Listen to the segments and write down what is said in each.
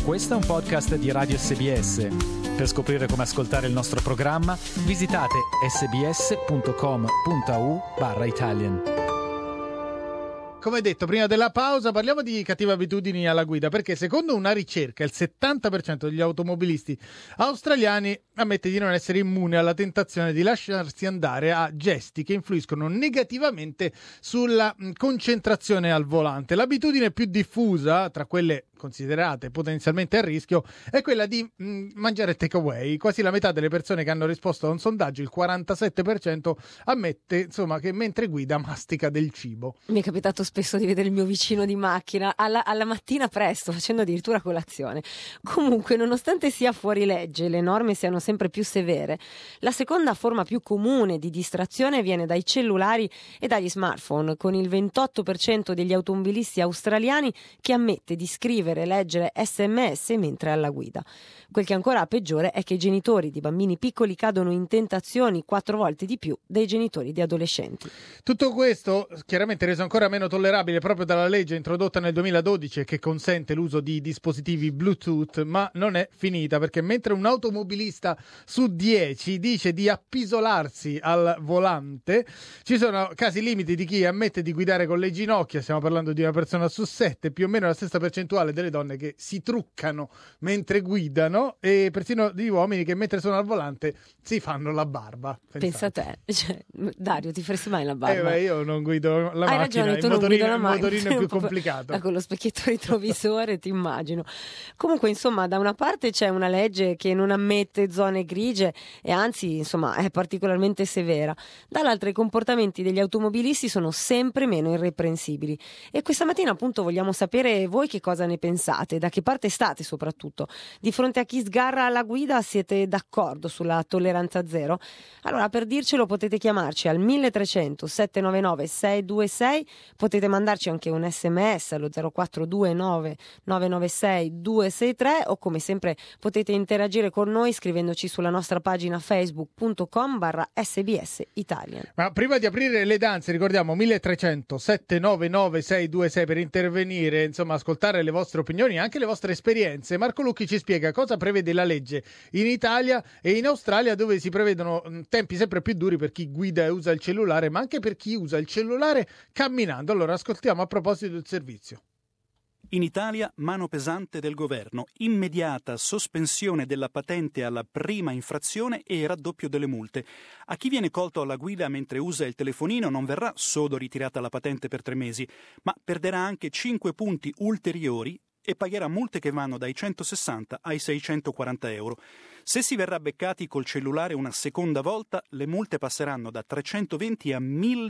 Questo è un podcast di Radio SBS. Per scoprire come ascoltare il nostro programma, visitate sbs.com.au/Italian. Come detto prima della pausa, parliamo di cattive abitudini alla guida, perché secondo una ricerca il 70% degli automobilisti australiani ammette di non essere immune alla tentazione di lasciarsi andare a gesti che influiscono negativamente sulla concentrazione al volante. L'abitudine più diffusa tra quelle considerate potenzialmente a rischio è quella di mangiare takeaway. Quasi la metà delle persone che hanno risposto a un sondaggio, il 47%, ammette insomma che mentre guida mastica del cibo. Mi è capitato spesso di vedere il mio vicino di macchina alla mattina presto, facendo addirittura colazione. Comunque, nonostante sia fuori legge, le norme siano sempre più severe, la seconda forma più comune di distrazione viene dai cellulari e dagli smartphone, con il 28% degli automobilisti australiani che ammette di scrivere e leggere SMS mentre alla guida. Quel che è ancora peggiore è che i genitori di bambini piccoli cadono in tentazioni 4 volte di più dei genitori di adolescenti. Tutto questo chiaramente reso ancora meno tollerabile proprio dalla legge introdotta nel 2012 che consente l'uso di dispositivi Bluetooth, ma non è finita, perché mentre un automobilista su 10 dice di appisolarsi al volante, ci sono casi limiti di chi ammette di guidare con le ginocchia. Stiamo parlando di una persona su 7, più o meno la stessa percentuale delle donne che si truccano mentre guidano, e persino di uomini che mentre sono al volante si fanno la barba. Pensa a te, Dario, ti faresti mai la barba? Io non guido la Hai macchina, ragione, tu non guidi la macchina, il motorino è più complicato. Con lo specchietto retrovisore ti immagino. Comunque, insomma, da una parte c'è una legge che non ammette zone grigie e anzi, insomma, è particolarmente severa. Dall'altra, i comportamenti degli automobilisti sono sempre meno irreprensibili. E questa mattina, appunto, vogliamo sapere voi che cosa ne pensate, da che parte state soprattutto. Di fronte a chi sgarra alla guida, siete d'accordo sulla tolleranza zero? Allora, per dircelo potete chiamarci al 1300 799 626, potete mandarci anche un SMS allo 0429 996 263 o come sempre potete interagire con noi scrivendoci sulla nostra pagina facebook.com/SBS Italian. Ma prima di aprire le danze ricordiamo 1300 799 626 per intervenire, insomma ascoltare le vostre opinioni e anche le vostre esperienze. Marco Lucchi ci spiega cosa prevede la legge in Italia e in Australia, dove si prevedono tempi sempre più duri per chi guida e usa il cellulare, ma anche per chi usa il cellulare camminando. Allora ascoltiamo a proposito del servizio. In Italia, mano pesante del governo, immediata sospensione della patente alla prima infrazione e raddoppio delle multe. A chi viene colto alla guida mentre usa il telefonino non verrà solo ritirata la patente per 3 mesi, ma perderà anche 5 punti ulteriori e pagherà multe che vanno dai 160 ai 640 euro. Se si verrà beccati col cellulare una seconda volta, le multe passeranno da 320 a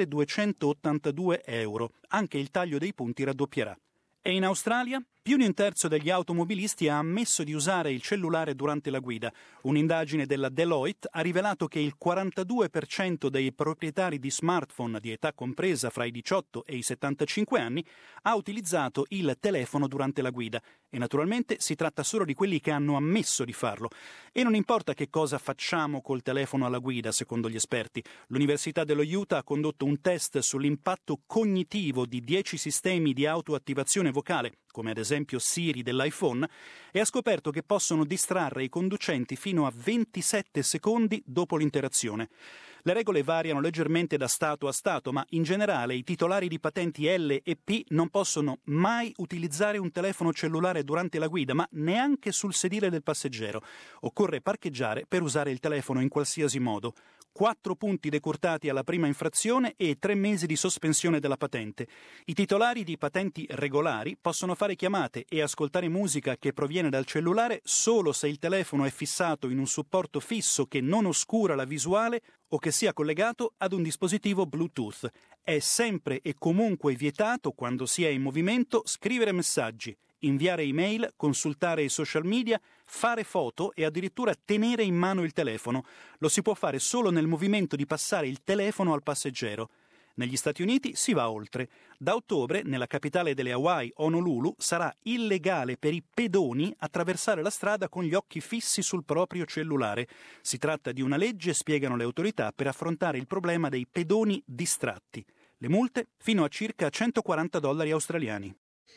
1282 euro. Anche il taglio dei punti raddoppierà. E in Australia? Più di un terzo degli automobilisti ha ammesso di usare il cellulare durante la guida. Un'indagine della Deloitte ha rivelato che il 42% dei proprietari di smartphone di età compresa fra i 18 e i 75 anni ha utilizzato il telefono durante la guida. E naturalmente si tratta solo di quelli che hanno ammesso di farlo. E non importa che cosa facciamo col telefono alla guida, secondo gli esperti. L'Università dello Utah ha condotto un test sull'impatto cognitivo di 10 sistemi di autoattivazione vocale, come ad esempio Siri dell'iPhone, e ha scoperto che possono distrarre i conducenti fino a 27 secondi dopo l'interazione. Le regole variano leggermente da Stato a Stato, ma in generale i titolari di patenti L e P non possono mai utilizzare un telefono cellulare durante la guida, ma neanche sul sedile del passeggero. Occorre parcheggiare per usare il telefono in qualsiasi modo. 4 punti decurtati alla prima infrazione e 3 mesi di sospensione della patente. I titolari di patenti regolari possono fare chiamate e ascoltare musica che proviene dal cellulare solo se il telefono è fissato in un supporto fisso che non oscura la visuale o che sia collegato ad un dispositivo Bluetooth. È sempre e comunque vietato, quando si è in movimento, scrivere messaggi, inviare email, consultare i social media, fare foto e addirittura tenere in mano il telefono. Lo si può fare solo nel movimento di passare il telefono al passeggero. Negli Stati Uniti si va oltre. Da ottobre, nella capitale delle Hawaii, Honolulu, sarà illegale per i pedoni attraversare la strada con gli occhi fissi sul proprio cellulare. Si tratta di una legge, spiegano le autorità, per affrontare il problema dei pedoni distratti. Le multe fino a circa $140 australiani.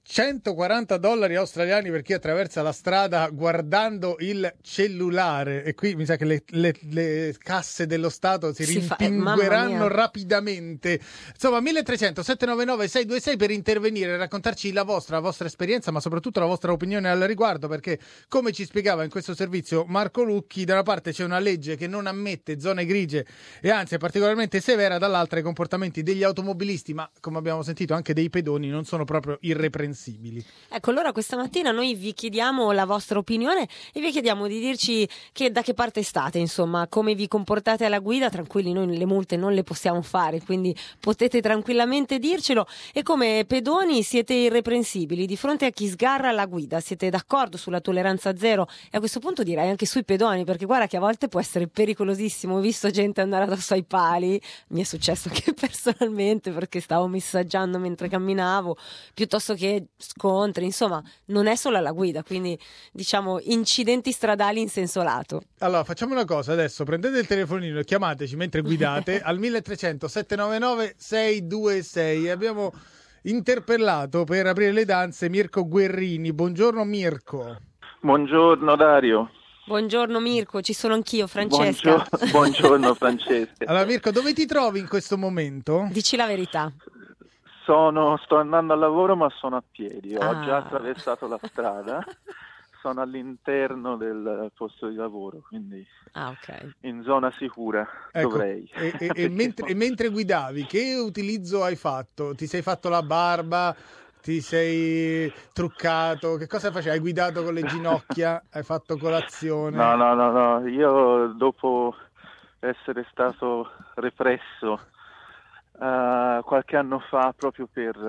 $140 australiani per chi attraversa la strada guardando il cellulare, e qui mi sa che le casse dello Stato si rimpingueranno rapidamente. Insomma, 1300 799 626 per intervenire e raccontarci la vostra esperienza, ma soprattutto la vostra opinione al riguardo, perché come ci spiegava in questo servizio Marco Lucchi, da una parte c'è una legge che non ammette zone grigie e anzi è particolarmente severa, dall'altra i comportamenti degli automobilisti, ma come abbiamo sentito anche dei pedoni, non sono proprio irreprensibili. Ecco, allora questa mattina noi vi chiediamo la vostra opinione e vi chiediamo di dirci da che parte state, insomma, come vi comportate alla guida. Tranquilli, noi le multe non le possiamo fare, quindi potete tranquillamente dircelo. E come pedoni siete irreprensibili di fronte a chi sgarra la guida? Siete d'accordo sulla tolleranza zero? E a questo punto direi anche sui pedoni, perché guarda che a volte può essere pericolosissimo. Ho visto gente andare addosso ai pali, mi è successo anche personalmente perché stavo messaggiando mentre camminavo, piuttosto che scontri, insomma, non è solo alla guida, quindi diciamo incidenti stradali in senso lato. Allora, facciamo una cosa adesso, prendete il telefonino e chiamateci mentre guidate al 1300 799 626. Abbiamo interpellato per aprire le danze Mirko Guerrini. Buongiorno Mirko. Buongiorno Dario. Buongiorno Mirko, ci sono anch'io, Francesca. Buongiorno Francesca. Allora Mirko, dove ti trovi in questo momento? Dici la verità. Sto andando al lavoro, ma sono a piedi. Ho già attraversato la strada. Sono all'interno del posto di lavoro, quindi okay. In zona sicura, ecco, dovrei. E mentre guidavi, che utilizzo hai fatto? Ti sei fatto la barba? Ti sei truccato? Che cosa facevi? Hai guidato con le ginocchia? Hai fatto colazione? No. Io dopo essere stato represso qualche anno fa proprio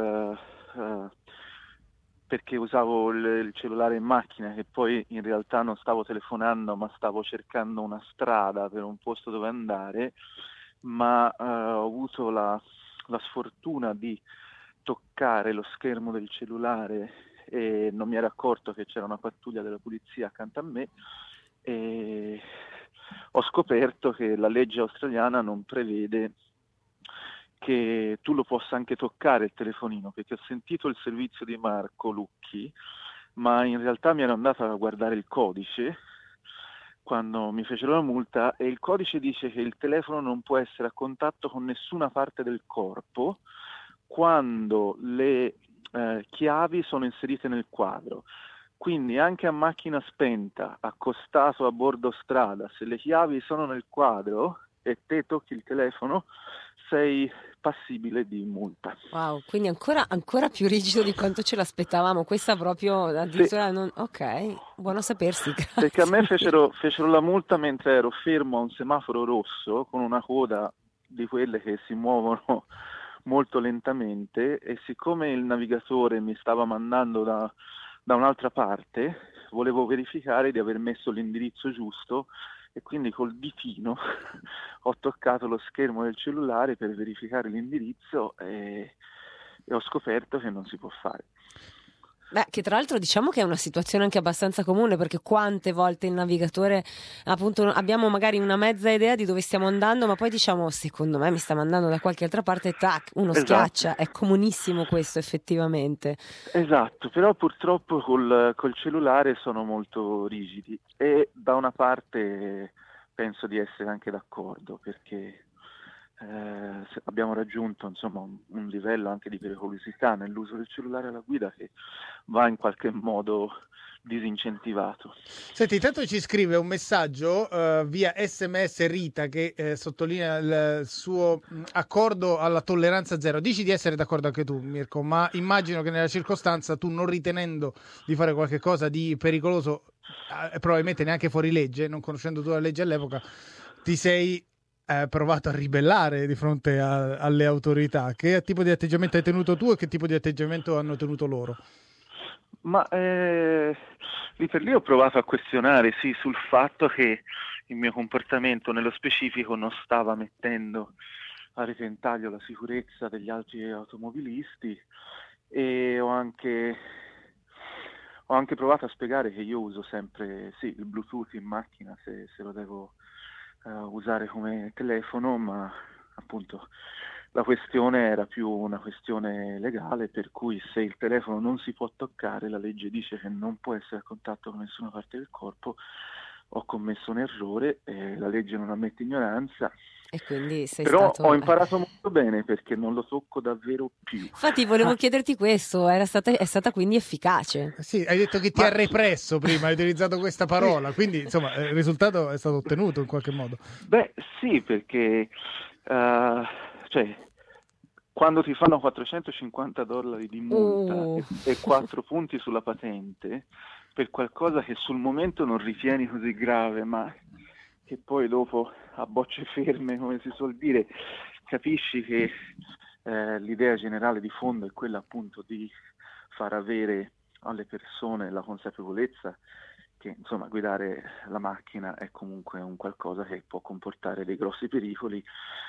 perché usavo il cellulare in macchina, che poi in realtà non stavo telefonando ma stavo cercando una strada per un posto dove andare, ma ho avuto la sfortuna di toccare lo schermo del cellulare e non mi ero accorto che c'era una pattuglia della polizia accanto a me e ho scoperto che la legge australiana non prevede che tu lo possa anche toccare il telefonino, perché ho sentito il servizio di Marco Lucchi, ma in realtà mi ero andato a guardare il codice quando mi fecero la multa e il codice dice che il telefono non può essere a contatto con nessuna parte del corpo quando le chiavi sono inserite nel quadro. Quindi anche a macchina spenta, accostato a bordo strada, se le chiavi sono nel quadro e te tocchi il telefono, sei passibile di multa. Wow, quindi ancora più rigido di quanto ce l'aspettavamo. Questa proprio addirittura sì. Non... Ok, buono sapersi, grazie. Perché a me fecero la multa mentre ero fermo a un semaforo rosso con una coda di quelle che si muovono molto lentamente e siccome il navigatore mi stava mandando da un'altra parte, volevo verificare di aver messo l'indirizzo giusto e quindi col ditino ho toccato lo schermo del cellulare per verificare l'indirizzo e ho scoperto che non si può fare. Beh, che tra l'altro diciamo che è una situazione anche abbastanza comune, perché quante volte il navigatore, appunto, abbiamo magari una mezza idea di dove stiamo andando, ma poi diciamo, secondo me mi sta mandando da qualche altra parte, tac, uno schiaccia. È comunissimo questo, effettivamente. Esatto, però purtroppo col cellulare sono molto rigidi e da una parte penso di essere anche d'accordo, perché abbiamo raggiunto insomma un livello anche di pericolosità nell'uso del cellulare alla guida che va in qualche modo disincentivato. Senti, intanto ci scrive un messaggio via SMS Rita che sottolinea il suo accordo alla tolleranza zero. Dici di essere d'accordo anche tu, Mirko, ma immagino che nella circostanza tu, non ritenendo di fare qualche cosa di pericoloso, probabilmente neanche fuori legge, non conoscendo tu la legge all'epoca, ti sei provato a ribellare di fronte alle autorità. Che tipo di atteggiamento hai tenuto tu e che tipo di atteggiamento hanno tenuto loro? Ma lì per lì ho provato a questionare, sì, sul fatto che il mio comportamento nello specifico non stava mettendo a repentaglio la sicurezza degli altri automobilisti e ho anche provato a spiegare che io uso sempre il Bluetooth in macchina se lo devo usare come telefono, ma appunto la questione era più una questione legale, per cui se il telefono non si può toccare, la legge dice che non può essere a contatto con nessuna parte del corpo. Ho commesso un errore, la legge non ammette ignoranza, e quindi però ho imparato molto bene perché non lo tocco davvero più. Infatti volevo chiederti questo, è stata quindi efficace. Sì, hai detto che ti ha represso prima, hai utilizzato questa parola, quindi insomma il risultato è stato ottenuto in qualche modo. Beh sì, perché quando ti fanno $450 di multa e 4 punti sulla patente per qualcosa che sul momento non ritieni così grave, ma che poi dopo a bocce ferme, come si suol dire, capisci che l'idea generale di fondo è quella appunto di far avere alle persone la consapevolezza che insomma guidare la macchina è comunque un qualcosa che può comportare dei grossi pericoli.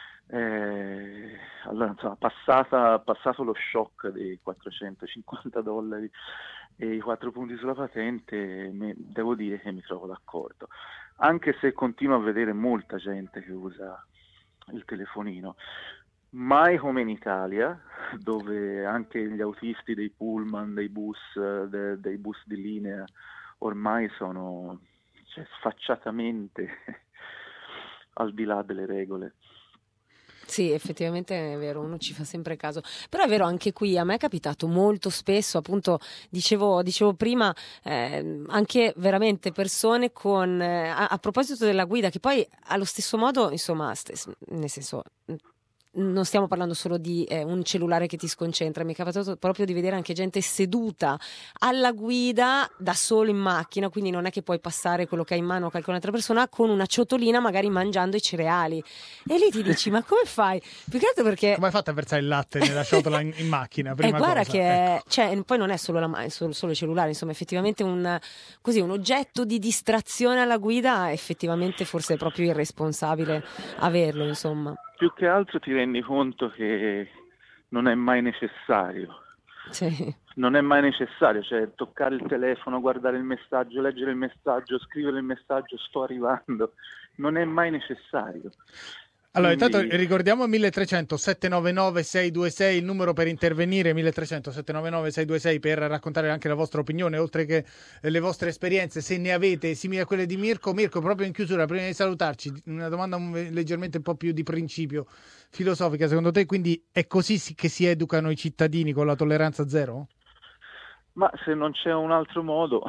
Allora insomma, passato lo shock dei $450 e i 4 punti sulla patente, devo dire che mi trovo d'accordo, anche se continuo a vedere molta gente che usa il telefonino, mai come in Italia, dove anche gli autisti dei pullman, dei bus di linea ormai sono sfacciatamente al di là delle regole. Sì, effettivamente è vero, uno ci fa sempre caso, però è vero anche qui, a me è capitato molto spesso, appunto dicevo prima, anche veramente persone con, a proposito della guida, che poi allo stesso modo, insomma, nel senso, non stiamo parlando solo di un cellulare che ti sconcentra, mi è capitato proprio di vedere anche gente seduta alla guida da solo in macchina, quindi non è che puoi passare quello che hai in mano a qualche altra persona, con una ciotolina magari mangiando i cereali, e lì ti dici ma come fai? Più che altro perché come hai fatto a versare il latte nella ciotola in macchina? Prima guarda cosa. Che cioè, poi non è solo solo il cellulare, insomma effettivamente un oggetto di distrazione alla guida, effettivamente forse è proprio irresponsabile averlo, insomma. Più che altro ti rendi conto che non è mai necessario. Sì. Non è mai necessario, cioè toccare il telefono, guardare il messaggio, leggere il messaggio, scrivere il messaggio, sto arrivando, non è mai necessario. Allora, intanto ricordiamo 1300 799 626 il numero per intervenire, 1300 799 626 per raccontare anche la vostra opinione, oltre che le vostre esperienze, se ne avete, simili a quelle di Mirko. Mirko, proprio in chiusura, prima di salutarci, una domanda leggermente un po' più di principio, filosofica. Secondo te, quindi, è così che si educano i cittadini, con la tolleranza zero? Ma se non c'è un altro modo,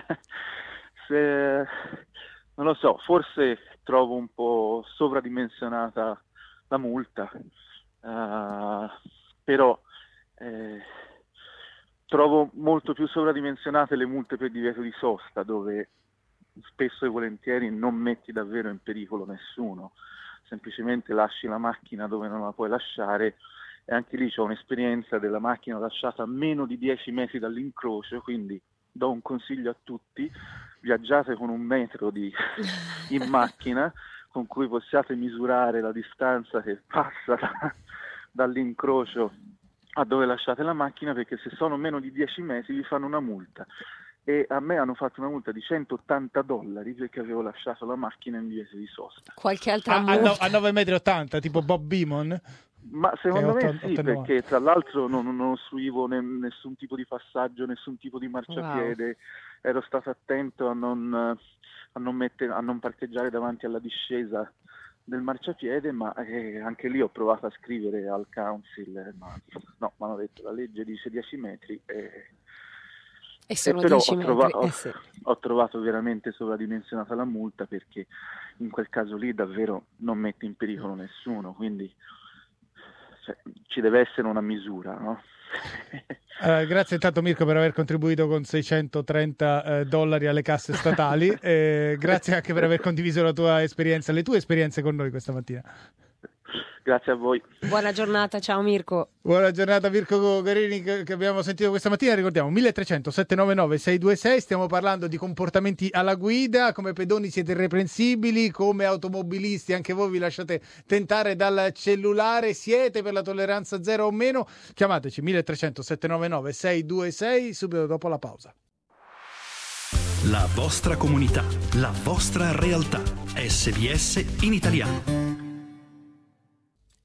non lo so, forse trovo un po' sovradimensionata la multa, però trovo molto più sovradimensionate le multe per divieto di sosta, dove spesso e volentieri non metti davvero in pericolo nessuno, semplicemente lasci la macchina dove non la puoi lasciare, e anche lì c'ho un'esperienza della macchina lasciata a meno di 10 metri dall'incrocio, quindi do un consiglio a tutti: viaggiate con 1 metro in macchina, con cui possiate misurare la distanza che passa dall'incrocio a dove lasciate la macchina, perché se sono meno di 10 metri vi fanno una multa. E a me hanno fatto una multa di $180 perché avevo lasciato la macchina in divieto di sosta. Qualche altra multa? A 9,80 metri, tipo Bob Beamon? Ma secondo me 8, sì, 8, perché tra l'altro non ostruivo nessun tipo di passaggio, nessun tipo di marciapiede. Wow. Ero stato attento a non parcheggiare davanti alla discesa del marciapiede, ma anche lì ho provato a scrivere al council, ma no, mi hanno detto la legge dice 10 metri e sono però 10 metri. Sì. Ho trovato veramente sovradimensionata la multa, perché in quel caso lì davvero non mette in pericolo nessuno, quindi ci deve essere una misura, no? Grazie intanto Mirko per aver contribuito con $630 alle casse statali, grazie anche per aver condiviso la tua esperienza, le tue esperienze con noi questa mattina. Grazie a voi. Buona giornata, ciao Mirko. Buona giornata Mirko Garini, che abbiamo sentito questa mattina. Ricordiamo 1300 799 626, stiamo parlando di comportamenti alla guida. Come pedoni siete irreprensibili, come automobilisti anche voi vi lasciate tentare dal cellulare, siete per la tolleranza zero o meno? Chiamateci 1300 799 626 subito dopo la pausa. La vostra comunità, la vostra realtà. SBS in italiano.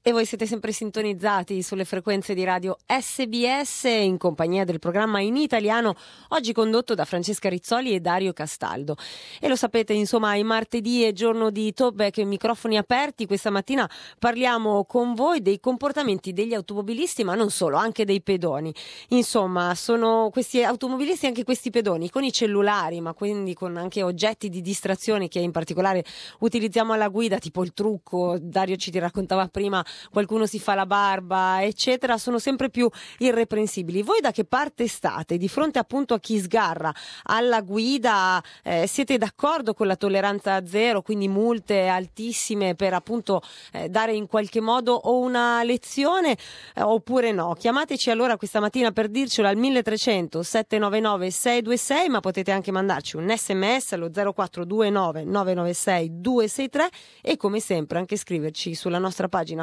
E voi siete sempre sintonizzati sulle frequenze di radio SBS in compagnia del programma in italiano, oggi condotto da Francesca Rizzoli e Dario Castaldo. E lo sapete, insomma, il martedì è giorno di talkback e microfoni aperti. Questa mattina parliamo con voi dei comportamenti degli automobilisti, ma non solo, anche dei pedoni. Insomma, sono questi automobilisti e anche questi pedoni con i cellulari, ma quindi con anche oggetti di distrazione che in particolare utilizziamo alla guida, tipo il trucco. Dario ci raccontava prima, qualcuno si fa la barba, eccetera, sono sempre più irreprensibili. Voi da che parte state? Di fronte appunto a chi sgarra alla guida, siete d'accordo con la tolleranza zero, quindi multe altissime per appunto dare in qualche modo o una lezione oppure no? Chiamateci allora questa mattina per dircelo al 1300 799 626, ma potete anche mandarci un SMS allo 0429 996 263 e come sempre anche scriverci sulla nostra pagina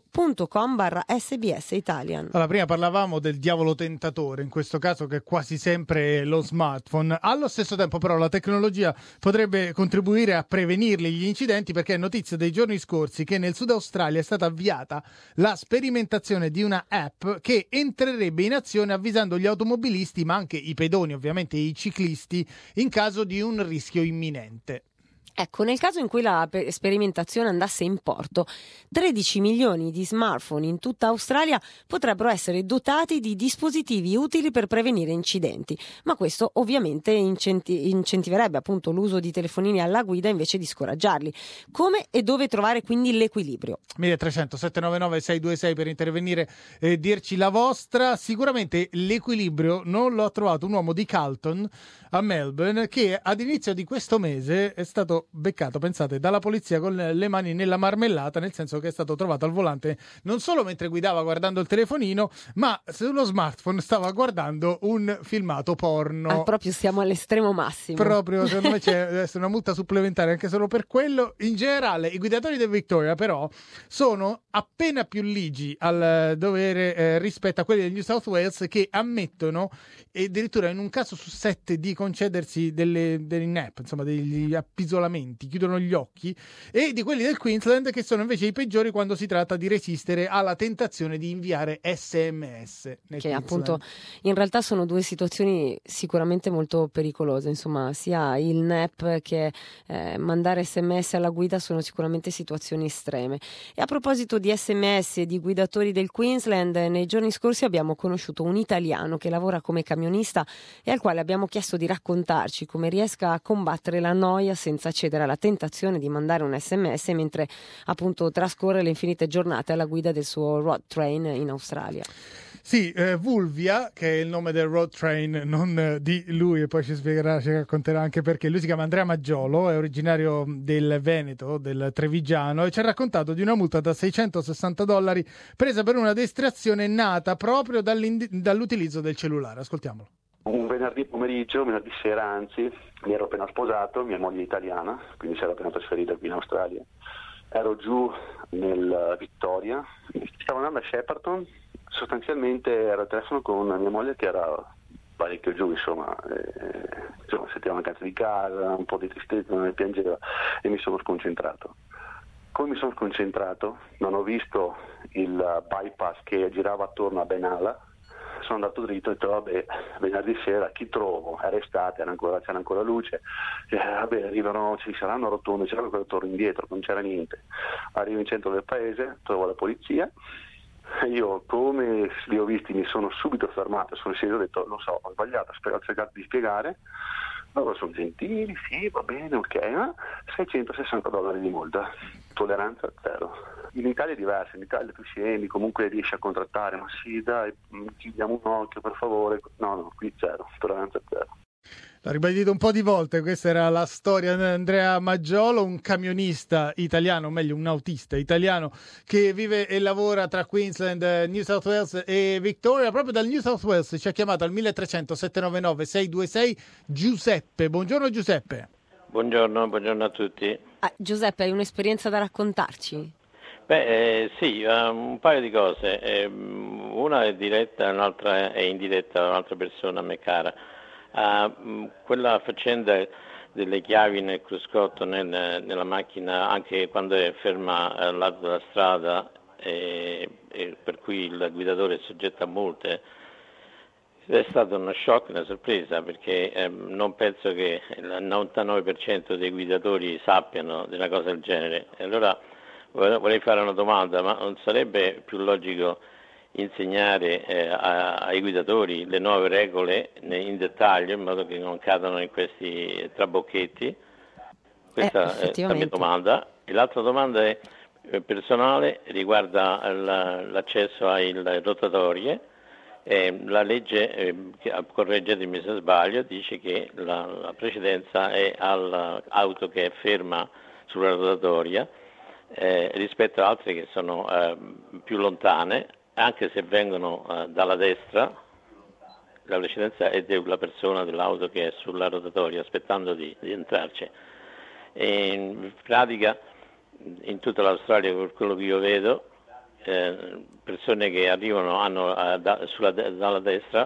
facebook.com/SBS Italian. Allora, prima parlavamo del diavolo tentatore, in questo caso che è quasi sempre lo smartphone. Allo stesso tempo però la tecnologia potrebbe contribuire a prevenirli gli incidenti, perché è notizia dei giorni scorsi che nel Sud Australia è stata avviata la sperimentazione di una app che entrerebbe in azione avvisando gli automobilisti, ma anche i pedoni, ovviamente i ciclisti, in caso di un rischio imminente. Ecco, nel caso in cui la sperimentazione andasse in porto, 13 milioni di smartphone in tutta Australia potrebbero essere dotati di dispositivi utili per prevenire incidenti, ma questo ovviamente incentiverebbe appunto l'uso di telefonini alla guida invece di scoraggiarli. Come e dove trovare quindi l'equilibrio? 1300 799 626 per intervenire e dirci la vostra. Sicuramente l'equilibrio non lo ha trovato un uomo di Carlton a Melbourne, che ad inizio di questo mese è stato beccato, pensate, dalla polizia con le mani nella marmellata, nel senso che è stato trovato al volante non solo mentre guidava guardando il telefonino, ma sullo smartphone stava guardando un filmato porno. Proprio siamo all'estremo massimo. Proprio, secondo me c'è adesso una multa supplementare anche solo per quello. In generale i guidatori del Victoria però sono appena più ligi al dovere rispetto a quelli del New South Wales, che ammettono, e addirittura in un caso su 7, di concedersi delle nap, insomma degli appisolamenti, chiudono gli occhi, e di quelli del Queensland che sono invece i peggiori quando si tratta di resistere alla tentazione di inviare SMS. Che Queensland, appunto in realtà sono due situazioni sicuramente molto pericolose, insomma sia il nap che mandare SMS alla guida sono sicuramente situazioni estreme. E a proposito di SMS e di guidatori del Queensland, nei giorni scorsi abbiamo conosciuto un italiano che lavora come camionista e al quale abbiamo chiesto di raccontarci come riesca a combattere la noia senza cedere alla tentazione di mandare un SMS mentre appunto trascorre le infinite giornate alla guida del suo road train in Australia. Sì, Vulvia, che è il nome del road train, non di lui, e poi ci spiegherà, ci racconterà anche perché. Lui si chiama Andrea Maggiolo, è originario del Veneto, del Trevigiano, e ci ha raccontato di una multa da $660 presa per una distrazione nata proprio dall'utilizzo del cellulare. Ascoltiamolo. Un venerdì pomeriggio, venerdì sera anzi, mi ero appena sposato, mia moglie è italiana, quindi si era appena trasferita qui in Australia. Ero giù nel Victoria, stavo andando a Shepparton, sostanzialmente ero al telefono con mia moglie che era parecchio giù, insomma sentiva mancanza di casa, un po' di tristezza, non mi piangeva e mi sono sconcentrato. Come mi sono sconcentrato, non ho visto il bypass che girava attorno a Benalla. Sono andato dritto e ho detto vabbè, venerdì sera chi trovo? Era estate, c'era ancora luce, vabbè arrivano, ci saranno rotonde, c'era qualcosa, torno indietro, non c'era niente. Arrivo in centro del paese, trovo la polizia, io come li ho visti mi sono subito fermato, sono sceso e ho detto lo so, ho sbagliato, ho cercato di spiegare. Loro sono gentili, sì, va bene, ok, ma $660 di multa, tolleranza zero. In Italia è diverso, in Italia tu scendi, comunque riesci a contrattare, ma sì dai, ti diamo un occhio per favore, no, qui zero, tolleranza zero. L'ha ribadito un po' di volte, questa era la storia di Andrea Maggiolo, un camionista italiano, o meglio un autista italiano che vive e lavora tra Queensland, New South Wales e Victoria. Proprio dal New South Wales ci ha chiamato al 1300 799 626 Giuseppe. Buongiorno Giuseppe. Buongiorno a tutti. Giuseppe, hai un'esperienza da raccontarci? Sì, un paio di cose. Una è diretta, l'altra è indiretta, un'altra persona a me cara. Quella faccenda delle chiavi nel cruscotto nella macchina, anche quando è ferma al lato della strada, e per cui il guidatore è soggetto a multe, è stato uno shock, una sorpresa, perché non penso che il 99% dei guidatori sappiano di una cosa del genere. E allora vorrei fare una domanda, ma non sarebbe più logico insegnare ai guidatori le nuove regole in dettaglio, in modo che non cadano in questi trabocchetti? Questa è la mia domanda. E l'altra domanda è personale, riguarda l'accesso alle rotatorie. La legge, correggetemi se sbaglio, dice che la precedenza è all'auto che è ferma sulla rotatoria rispetto ad altre che sono più lontane, anche se vengono dalla destra. La precedenza è della persona dell'auto che è sulla rotatoria aspettando di entrarci. E in pratica in tutta l'Australia, per quello che io vedo, persone che arrivano dalla destra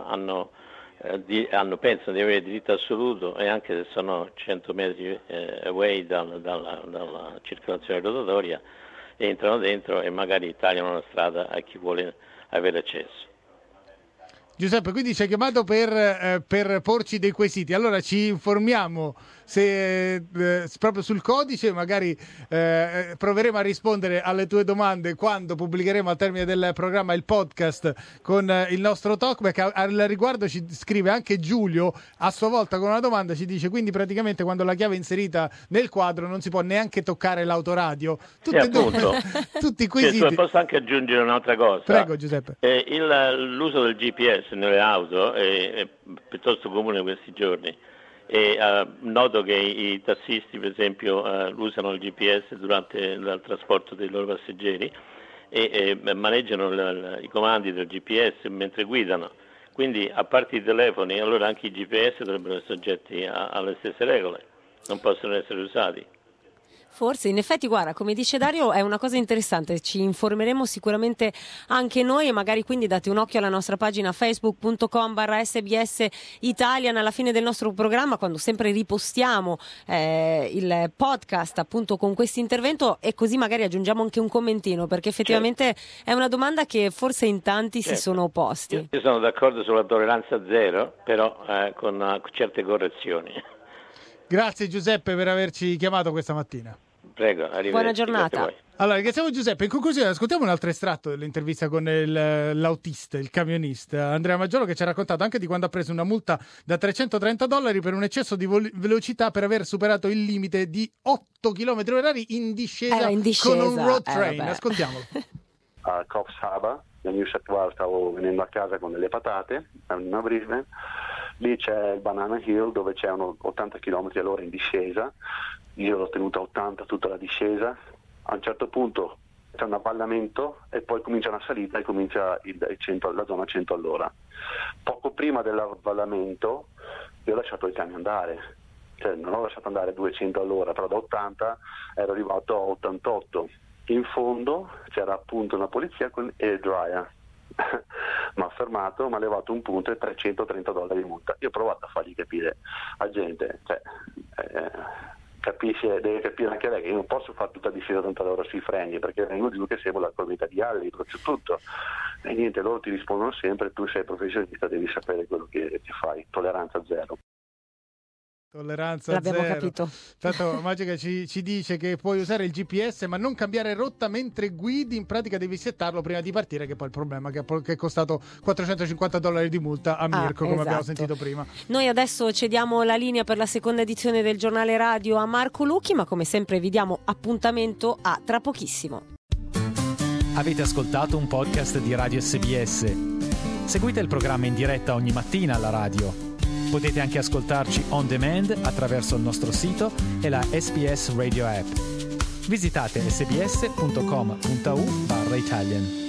pensano di avere diritto assoluto, e anche se sono 100 metri away dalla circolazione rotatoria, entrano dentro e magari tagliano la strada a chi vuole avere accesso. Giuseppe, quindi ci hai chiamato per porci dei quesiti. Allora ci informiamo se proprio sul codice, magari proveremo a rispondere alle tue domande quando pubblicheremo al termine del programma il podcast con il nostro talkback. Al riguardo ci scrive anche Giulio a sua volta con una domanda, ci dice: quindi praticamente quando la chiave è inserita nel quadro non si può neanche toccare l'autoradio. Tutti i quesiti. Posso anche aggiungere un'altra cosa? Prego Giuseppe. L'uso del GPS nelle auto è piuttosto comune questi giorni, e noto che i tassisti per esempio usano il GPS durante il trasporto dei loro passeggeri e maneggiano i comandi del GPS mentre guidano, quindi a parte i telefoni, allora anche i GPS dovrebbero essere soggetti alle stesse regole, non possono essere usati. Forse, in effetti, guarda, come dice Dario, è una cosa interessante, ci informeremo sicuramente anche noi, e magari quindi date un occhio alla nostra pagina facebook.com/SBS Italian alla fine del nostro programma, quando sempre ripostiamo il podcast appunto con questo intervento, e così magari aggiungiamo anche un commentino, perché effettivamente è una domanda che forse in tanti si sono opposti. Io sono d'accordo sulla tolleranza zero, però con certe correzioni. Grazie Giuseppe per averci chiamato questa mattina. Prego, arrivederci. Buona giornata. Allora, ringraziamo Giuseppe. In conclusione, ascoltiamo un altro estratto dell'intervista con l'autista, il camionista Andrea Maggiolo, che ci ha raccontato anche di quando ha preso una multa da $330 per un eccesso di velocità per aver superato il limite di 8 km/h in discesa con un road train. Ascoltiamolo. A Coffs Harbour, nel New South Wales, stavo venendo a casa con delle patate a Brisbane. Lì c'è il Banana Hill, dove c'è 80 km/h in discesa. Io l'ho tenuta a 80 tutta la discesa. A un certo punto c'è un avvallamento e poi comincia una salita e comincia la zona 100 all'ora. Poco prima dell'avvallamento io ho lasciato il cane andare, cioè non ho lasciato andare 200 all'ora, però da 80 ero arrivato a 88. In fondo c'era appunto una polizia con il dryer. Mi ha fermato, mi ha levato un punto e $330 di multa. Io ho provato a fargli capire a gente, deve capire anche lei che io non posso fare tutta discesa 80 all'ora sui freni, perché vengo giù che seguo la corrida viale, c'è tutto, e niente, loro ti rispondono sempre: tu sei professionista, devi sapere quello che fai. Tolleranza zero. Tolleranza L'abbiamo zero. capito. Tanto Magica ci dice che puoi usare il GPS ma non cambiare rotta mentre guidi. In pratica devi settarlo prima di partire, che poi il problema che è costato $450 di multa a Mirko, come abbiamo sentito prima. Noi adesso cediamo la linea per la seconda edizione del giornale radio a Marco Lucchi, ma come sempre vi diamo appuntamento a tra pochissimo. Avete ascoltato un podcast di Radio SBS. Seguite il programma in diretta ogni mattina alla radio. Potete anche ascoltarci on demand attraverso il nostro sito e la SBS Radio app. Visitate sbs.com.au/Italian.